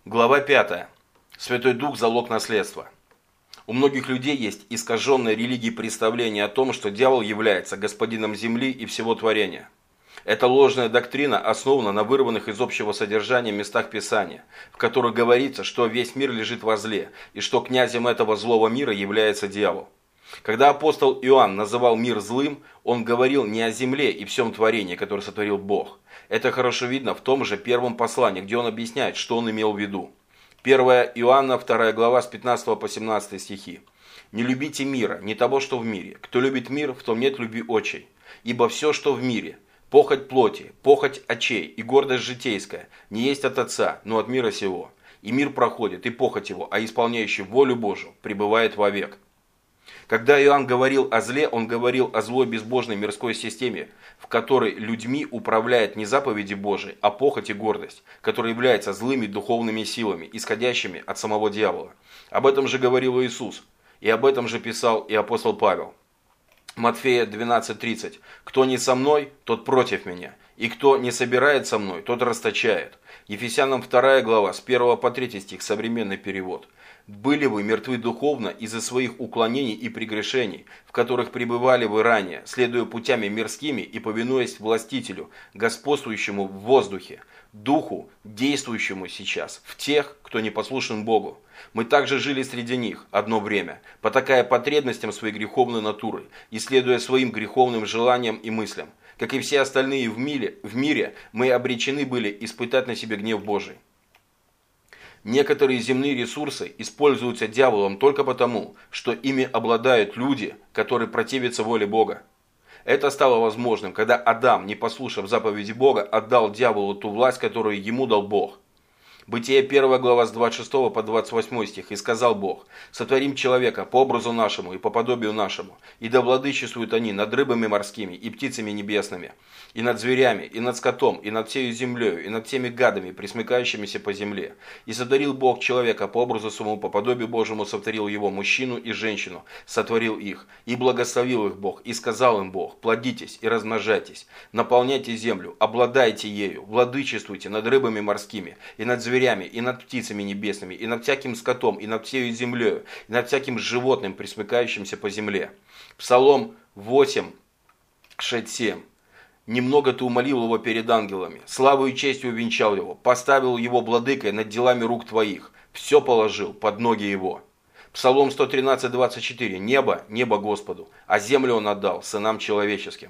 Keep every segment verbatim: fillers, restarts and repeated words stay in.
Глава пятая. Святой Дух – залог наследства. У многих людей есть искаженное религией представление о том, что дьявол является господином земли и всего творения. Эта ложная доктрина основана на вырванных из общего содержания местах Писания, в которых говорится, что весь мир лежит во зле, и что князем этого злого мира является дьявол. Когда апостол Иоанн называл мир злым, он говорил не о земле и всем творении, которое сотворил Бог. Это хорошо видно в том же первом послании, где он объясняет, что он имел в виду. первое Иоанна, вторая глава, с пятнадцатого по семнадцатый стихи. «Не любите мира, не того, что в мире. Кто любит мир, в том нет любви отчей. Ибо все, что в мире, похоть плоти, похоть очей и гордость житейская, не есть от Отца, но от мира сего. И мир проходит, и похоть его, а исполняющий волю Божию пребывает вовек». Когда Иоанн говорил о зле, он говорил о злой безбожной мирской системе, в которой людьми управляет не заповеди Божии, а похоть и гордость, которые являются злыми духовными силами, исходящими от самого дьявола. Об этом же говорил Иисус, и об этом же писал и апостол Павел. Матфея двенадцать тридцать. «Кто не со мной, тот против меня, и кто не собирает со мной, тот расточает». Ефесянам вторая глава, с первого по третий стих, современный перевод. «Были вы мертвы духовно из-за своих уклонений и прегрешений, в которых пребывали вы ранее, следуя путями мирскими и повинуясь властителю, господствующему в воздухе, духу, действующему сейчас, в тех, кто не послушен Богу. Мы также жили среди них одно время, потакая потребностям своей греховной натуры и следуя своим греховным желаниям и мыслям. Как и все остальные в мире, в мире мы обречены были испытать на себе гнев Божий». Некоторые земные ресурсы используются дьяволом только потому, что ими обладают люди, которые противятся воле Бога. Это стало возможным, когда Адам, не послушав заповеди Бога, отдал дьяволу ту власть, которую ему дал Бог. Бытие первая глава с двадцать шестого по двадцать восьмой стих. «И сказал Бог: сотворим человека по образу нашему и по подобию нашему, и да владычествуют они над рыбами морскими и птицами небесными, и над зверями, и над скотом, и над всею землею, и над всеми гадами, пресмыкающимися по земле. И сотворил Бог человека по образу своему, по подобию Божьему сотворил его, мужчину и женщину, сотворил их, и благословил их Бог, и сказал им Бог: плодитесь и размножайтесь, наполняйте землю, обладайте ею, владычествуйте над рыбами морскими, и над зверями, и над птицами небесными, и над всяким скотом, и над всею землею, и над всяким животным, пресмыкающимся по земле». Псалом восемь, шесть, семь. «Немного ты умолил его перед ангелами, славою и честью увенчал его, поставил его владыкой над делами рук твоих, все положил под ноги его». Псалом сто тринадцать, двадцать четыре. «Небо, небо Господу, а землю он отдал сынам человеческим».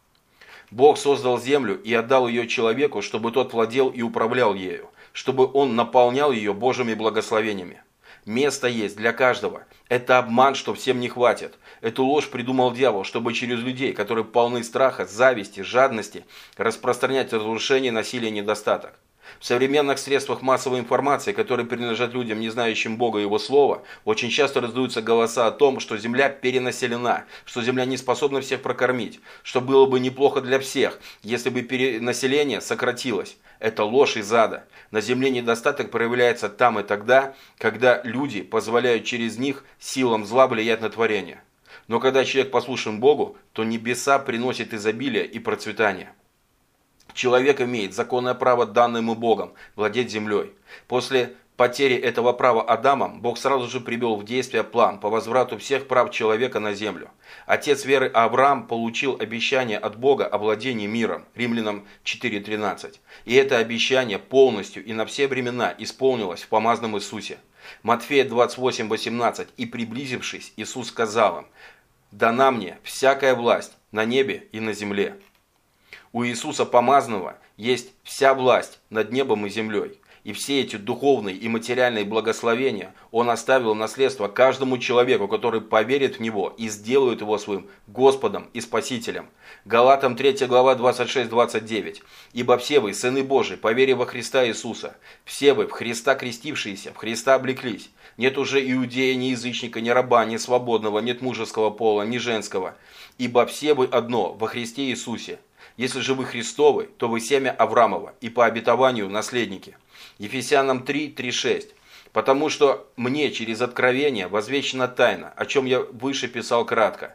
Бог создал землю и отдал ее человеку, чтобы тот владел и управлял ею, чтобы он наполнял ее Божьими благословениями. Место есть для каждого. Это обман, что всем не хватит. Эту ложь придумал дьявол, чтобы через людей, которые полны страха, зависти, жадности, распространять разрушение, насилие и недостаток. В современных средствах массовой информации, которые принадлежат людям, не знающим Бога и Его Слова, очень часто раздаются голоса о том, что земля перенаселена, что земля не способна всех прокормить, что было бы неплохо для всех, если бы перенаселение сократилось. Это ложь из ада. На земле недостаток проявляется там и тогда, когда люди позволяют через них силам зла влиять на творение. Но когда человек послушен Богу, то небеса приносят изобилие и процветание. Человек имеет законное право, данное ему Богом, владеть землей. После потери этого права Адамом, Бог сразу же привел в действие план по возврату всех прав человека на землю. Отец веры Авраам получил обещание от Бога о владении миром, Римлянам четыре тринадцать. И это обещание полностью и на все времена исполнилось в помазанном Иисусе. Матфея двадцать восемь, восемнадцать. «И приблизившись, Иисус сказал им: дана мне всякая власть на небе и на земле». У Иисуса Помазанного есть вся власть над небом и землей. И все эти духовные и материальные благословения Он оставил в наследство каждому человеку, который поверит в Него и сделает Его своим Господом и Спасителем. Галатам третья глава двадцать шесть, двадцать девять. «Ибо все вы, сыны Божии, по вере во Христа Иисуса, все вы в Христа крестившиеся, в Христа облеклись. Нет уже иудея, ни язычника, ни раба, ни свободного, нет мужеского пола, ни женского. Ибо все вы одно во Христе Иисусе. Если же вы Христовы, то вы семя Авраамова и по обетованию наследники». Ефесянам три, три, шесть. «Потому что мне через откровение возвещена тайна, о чем я выше писал кратко,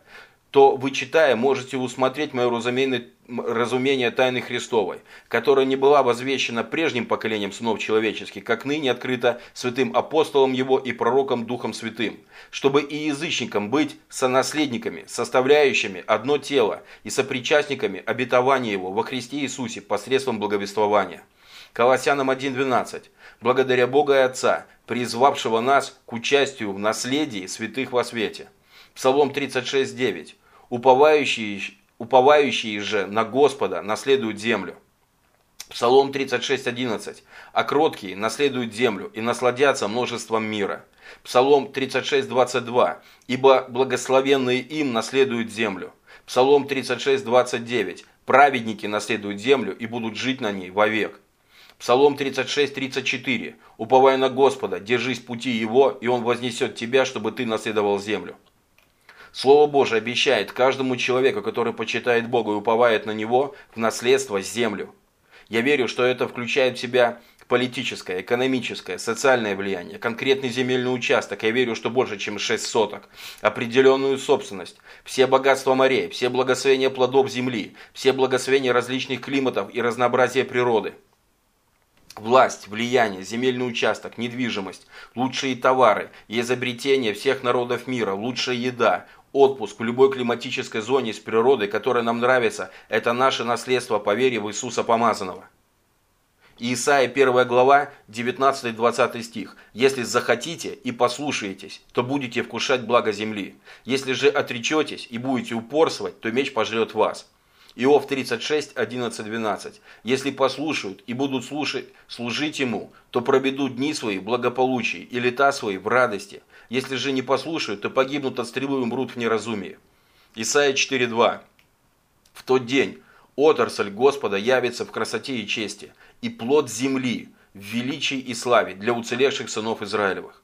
то вы, читая, можете усмотреть мое разумение, разумение тайны Христовой, которая не была возвещена прежним поколением сынов человеческих, как ныне открыта святым апостолом его и пророком Духом Святым, чтобы и язычникам быть сонаследниками, составляющими одно тело и сопричастниками обетования его во Христе Иисусе посредством благовествования. Колоссянам один двенадцать. Благодаря Бога и Отца, призвавшего нас к участию в наследии святых во свете. Псалом тридцать шесть девять. Уповающие, уповающие же на Господа наследуют землю. Псалом тридцать шесть одиннадцать. А кроткие наследуют землю и насладятся множеством мира. Псалом тридцать шесть двадцать два. Ибо благословенные им наследуют землю. Псалом тридцать шесть двадцать девять. Праведники наследуют землю и будут жить на ней вовек. Псалом тридцать шесть тридцать четыре. Уповай на Господа, держись пути Его, и Он вознесет тебя, чтобы ты наследовал землю. Слово Божие обещает каждому человеку, который почитает Бога и уповает на Него, в наследство землю. Я верю, что это включает в себя политическое, экономическое, социальное влияние, конкретный земельный участок. Я верю, что больше, чем шесть соток. Определенную собственность, все богатства морей, все благословения плодов земли, все благословения различных климатов и разнообразие природы. Власть, влияние, земельный участок, недвижимость, лучшие товары, изобретения всех народов мира, лучшая еда, отпуск в любой климатической зоне с природой, которая нам нравится, это наше наследство по вере в Иисуса Помазанного. Исайя первая глава, девятнадцатый-двадцатый стих. «Если захотите и послушаетесь, то будете вкушать благо земли. Если же отречетесь и будете упорствовать, то меч пожрет вас». Иов тридцать шесть одиннадцать двенадцать. «Если послушают и будут слушать, служить Ему, то проведут дни свои в благополучии и лета свои в радости. Если же не послушают, то погибнут от стрелы и умрут в неразумии». Исайя четыре два. «В тот день отрасль Господа явится в красоте и чести, и плод земли в величии и славе для уцелевших сынов Израилевых».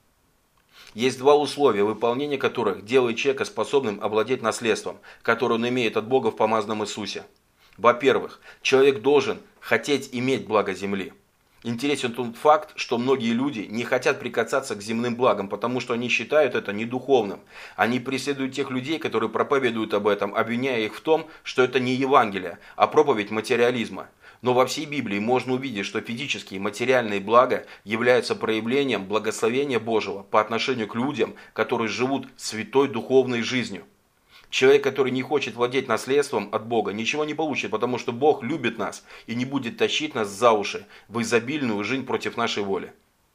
Есть два условия, выполнение которых делает человека способным овладеть наследством, которое он имеет от Бога в помазанном Иисусе. Во-первых, человек должен хотеть иметь благо земли. Интересен тот факт, что многие люди не хотят прикасаться к земным благам, потому что они считают это недуховным. Они преследуют тех людей, которые проповедуют об этом, обвиняя их в том, что это не Евангелие, а проповедь материализма. Но во всей Библии можно увидеть, что физические и материальные блага являются проявлением благословения Божьего по отношению к людям, которые живут святой духовной жизнью. Человек, который не хочет владеть наследством от Бога, ничего не получит, потому что Бог любит нас и не будет тащить нас за уши в изобильную жизнь против нашей воли.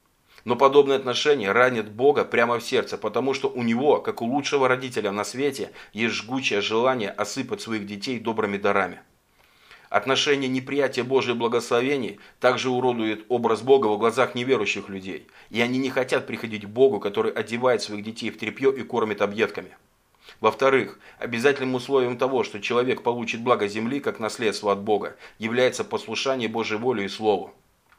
Но подобное отношение ранит Бога прямо в сердце, потому что у Него, как у лучшего родителя на свете, есть жгучее желание осыпать своих детей добрыми дарами. Отношение неприятия Божьих благословений также уродует образ Бога в глазах неверующих людей, и они не хотят приходить к Богу, который одевает своих детей в тряпье и кормит объедками. Во-вторых, обязательным условием того, что человек получит благо земли как наследство от Бога, является послушание Божьей воле и Слову.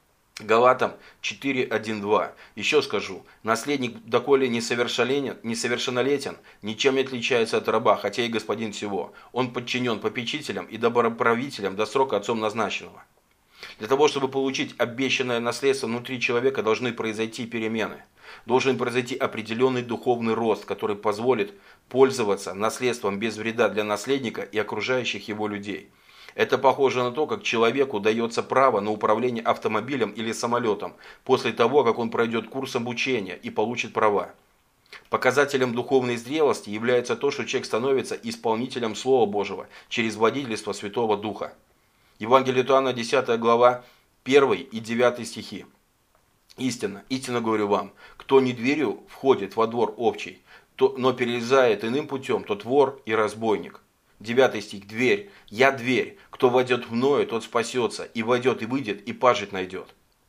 Галатам четыре один два. Еще скажу, наследник, доколе несовершеннолетен, несовершеннолетен, ничем не отличается от раба, хотя и господин всего. Он подчинен попечителям и доброправителям до срока отцом назначенного. Для того, чтобы получить обещанное наследство, внутри человека должны произойти перемены. Должен произойти определенный духовный рост, который позволит пользоваться наследством без вреда для наследника и окружающих его людей. Это похоже на то, как человеку дается право на управление автомобилем или самолетом после того, как он пройдет курс обучения и получит права. Показателем духовной зрелости является то, что человек становится исполнителем Слова Божьего через водительство Святого Духа. Евангелие от Иоанна, десятая глава, первый и девятый стихи. «Истинно, истинно говорю вам, кто не дверью входит во двор общий, то, но перелезает иным путем, тот вор и разбойник». Девятый стих. «Дверь. Я дверь. Кто войдет мною, тот спасется, и войдет, и выйдет, и пажить найдет».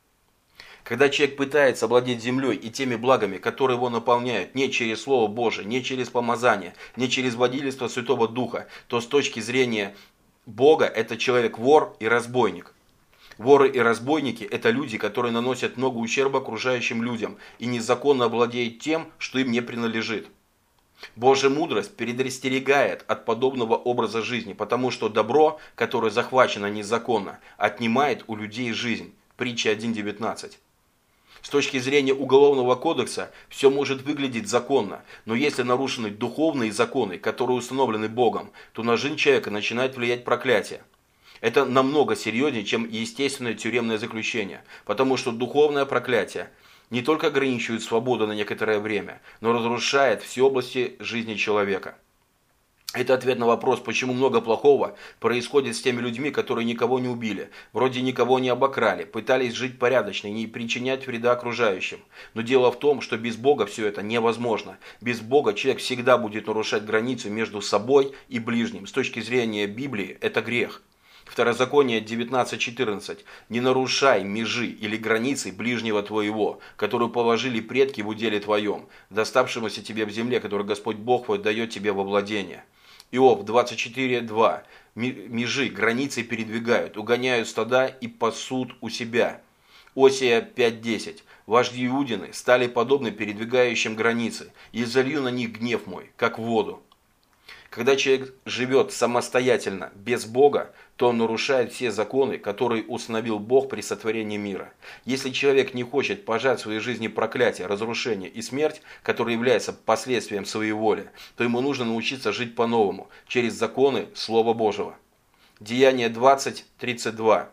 Когда человек пытается овладеть землей и теми благами, которые его наполняют, не через Слово Божие, не через помазание, не через водительство Святого Духа, то с точки зрения Бога это человек вор и разбойник. Воры и разбойники – это люди, которые наносят много ущерба окружающим людям и незаконно владеют тем, что им не принадлежит. Божья мудрость предостерегает от подобного образа жизни, потому что добро, которое захвачено незаконно, отнимает у людей жизнь. Притча один девятнадцать. С точки зрения Уголовного кодекса все может выглядеть законно, но если нарушены духовные законы, которые установлены Богом, то на жизнь человека начинает влиять проклятие. Это намного серьезнее, чем естественное тюремное заключение, потому что духовное проклятие не только ограничивает свободу на некоторое время, но разрушает все области жизни человека. Это ответ на вопрос, почему много плохого происходит с теми людьми, которые никого не убили, вроде никого не обокрали, пытались жить порядочно и не причинять вреда окружающим. Но дело в том, что без Бога все это невозможно. Без Бога человек всегда будет нарушать границу между собой и ближним. С точки зрения Библии это грех. Второзаконие девятнадцать четырнадцать. «Не нарушай межи или границы ближнего твоего, которую положили предки в уделе твоем, доставшемуся тебе в земле, которую Господь Бог твой дает тебе во владение». Иов двадцать четыре два. «Межи, границы передвигают, угоняют стада и пасут у себя». Осия пять десять. «Вожди Иудины стали подобны передвигающим границы, и залью на них гнев мой, как в воду». Когда человек живет самостоятельно, без Бога, то он нарушает все законы, которые установил Бог при сотворении мира. Если человек не хочет пожать в своей жизни проклятие, разрушение и смерть, которые являются последствием своей воли, то ему нужно научиться жить по-новому, через законы Слова Божьего. Деяние двадцать тридцать два.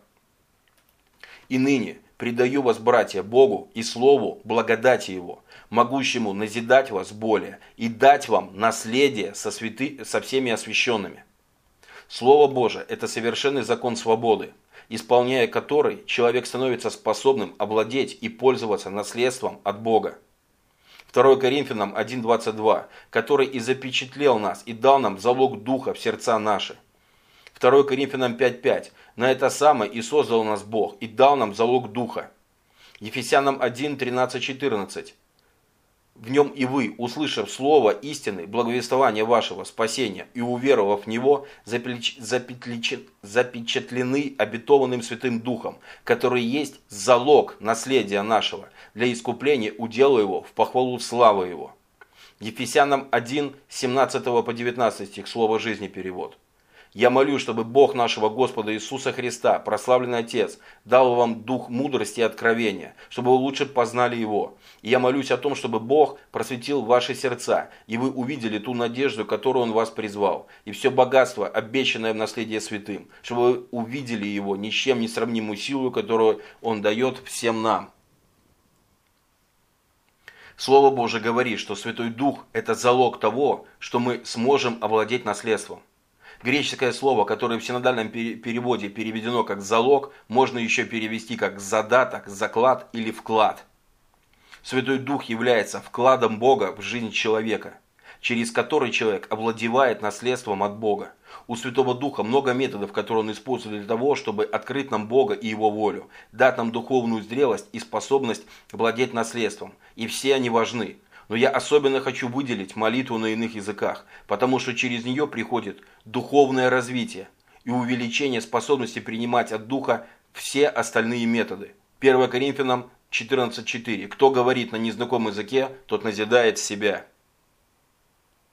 «И ныне предаю вас, братья, Богу и Слову благодати Его, могущему назидать вас более и дать вам наследие со, святы, со всеми освященными». Слово Божие – это совершенный закон свободы, исполняя который человек становится способным овладеть и пользоваться наследством от Бога. второе Коринфянам один двадцать два, который и запечатлел нас и дал нам залог Духа в сердца наши. второе Коринфянам пять пять, на это самое и создал нас Бог и дал нам залог Духа. Ефесянам один тринадцать четырнадцать. В нем и вы, услышав слово истины, благовествования вашего спасения и уверовав в него, запечатлены обетованным Святым Духом, который есть залог наследия нашего, для искупления удела его в похвалу славы его. Ефесянам один семнадцать по девятнадцать стих, Слово жизни перевод. «Я молю, чтобы Бог нашего Господа Иисуса Христа, прославленный Отец, дал вам дух мудрости и откровения, чтобы вы лучше познали Его. И я молюсь о том, чтобы Бог просветил ваши сердца, и вы увидели ту надежду, которую Он вас призвал, и все богатство, обещанное в наследие святым, чтобы вы увидели Его ни с чем не сравнимую силу, которую Он дает всем нам». Слово Божие говорит, что Святой Дух – это залог того, что мы сможем овладеть наследством. Греческое слово, которое в синодальном переводе переведено как «залог», можно еще перевести как «задаток», «заклад» или «вклад». Святой Дух является вкладом Бога в жизнь человека, через который человек овладевает наследством от Бога. У Святого Духа много методов, которые Он использует для того, чтобы открыть нам Бога и Его волю, дать нам духовную зрелость и способность владеть наследством. И все они важны. Но я особенно хочу выделить молитву на иных языках, потому что через нее приходит духовное развитие и увеличение способности принимать от Духа все остальные методы. первое Коринфянам четырнадцать четыре. «Кто говорит на незнакомом языке, тот назидает себя».